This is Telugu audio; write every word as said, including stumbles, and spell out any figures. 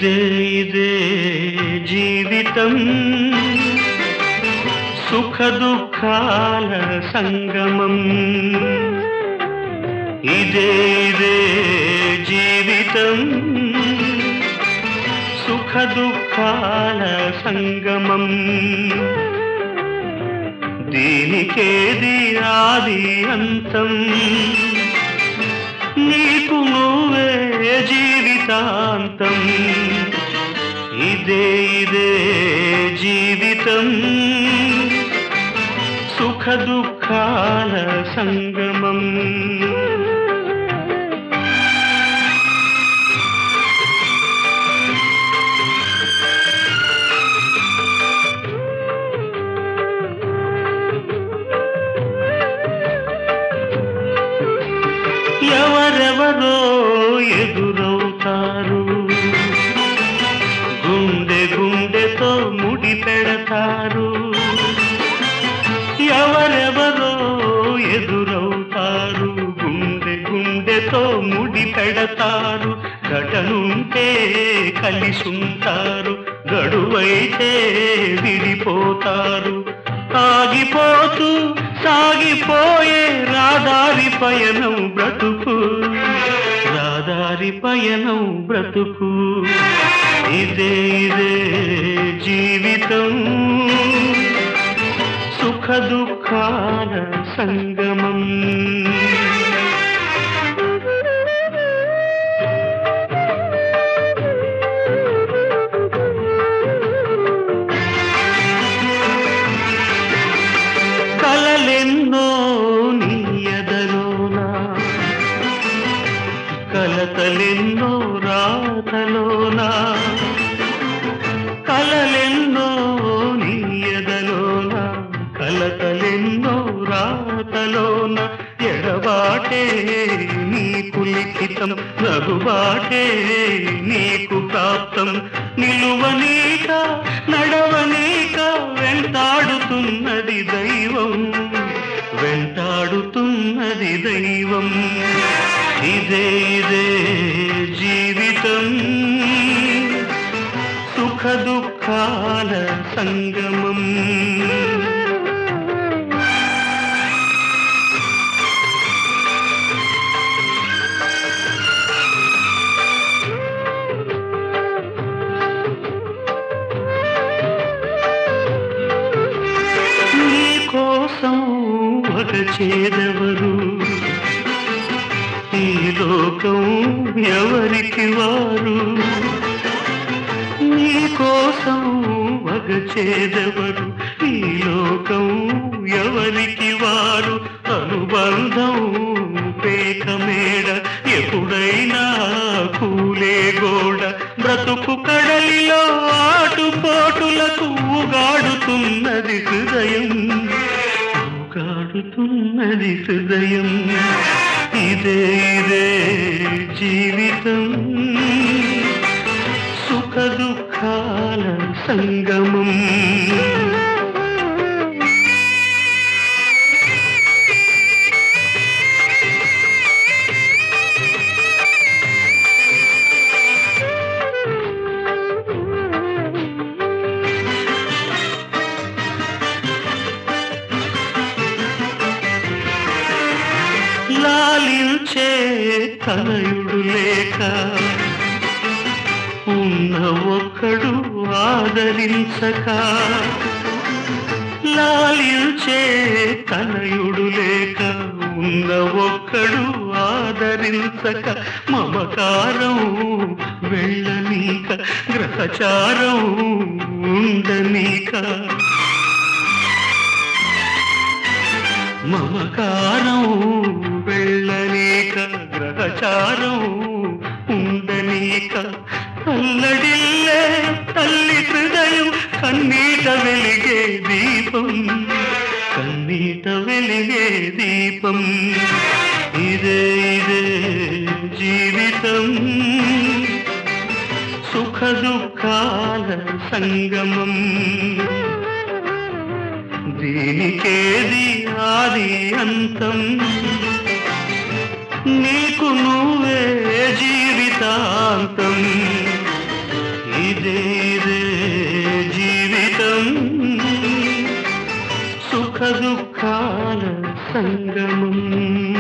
ఇదే ఇదే జీవితం సుఖ దుఃఖాల సంగమం. ఇదే ఇదే జీవితం సుఖ దుఃఖాల సంగమం. దీనికేది ఆది అంతం, నీకు నువ్వే జీవితాంతం. ఇదే ఇదే జీవితం సుఖ దుఃఖాల సంగమం. ఎవరెవరో ఎదురవుతారు, గుండె గుండెతో ముడి పెడతారు. ఎవరెవరో ఎదురవుతారు, గుండె గుండెతో ముడి పెడతారు. గడనుంటే కలిసుంటారు, గడువైతే విడిపోతారు. ఆగిపోతూ సాగిపోయే రాదారి పయనం బ్రతుకు, రాదారి పయనం బ్రతుకు. ఇదే ఇదే జీవితం సుఖ దుఃఖాల సంగమం. కలలెన్నో నీ ఎదలోనా, కలతలెన్నో రాతలోనా. కలలెన్నో నీ ఎదలోనా, కలతలెన్నో రాతలోన. ఎడబాటే నీకు లిఖితం, నగుబాటే నీకు ప్రాప్తం. నిలువనీక నడవనీక వెంటాడుతున్నది దైవం, వెంటాడుతున్నది దైవం. ఇదే ఇదే జీవితం సుఖ దుఃఖాల సంగమం. నీ కోసం ఒక చేదెవరు, ఈ లోకం ఎవరికి వారు. నీ కోసం వగ చేదెవరు, ఈ లోకం ఎవరికి వారు. అనుబంధం పేక మేడ, ఎప్పుడైనా కూలే గోడ. బ్రతుకు కడలిలో ఆటుపోటులకు ఊగాడుతున్నది హృదయం, ఊగాడుతున్నది హృదయం. ఇదే ఇదే జీవితం సుఖ దుఃఖాల సంగమం. లాలించే తనయుడు లేక, ఉన్న ఒక్కడు ఆదరించక. లాలించే తనయుడు లేక, ఉన్న ఒక్కడు ఆదరించక. మమకారం వెళ్ళనీక, గ్రహచారం ఉండనీక. మమకారం వెళ్ళనీక, గ్రహచారం ఉండనీక. అల్లడిల్లే తల్లి హృదయం కన్నీట వెలిగే దీపం, కన్నీట వెలిగే దీపం. ఇదే ఇదే జీవితం సుఖ దుఃఖాల సంగమం. దీనికేది ఆది అంతం, నీకు నువ్వే జీవితాంతం. సంగమం.